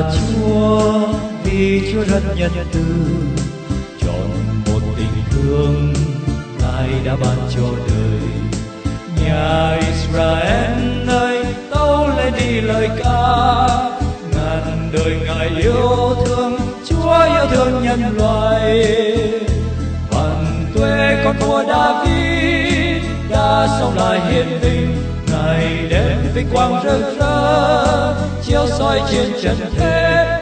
Chúa, vì Chúa rất nhân từ, chọn một tình thương Ngài đã ban cho đời. Nhà Israel ơi, tâu lên đi lời ca, ngàn đời Ngài yêu thương, Chúa yêu thương nhân loại. Vạn tuế con vua David đã sống lại hiền linh, Ngài đem vinh quang rực rỡ chiếu soi trên trần thế.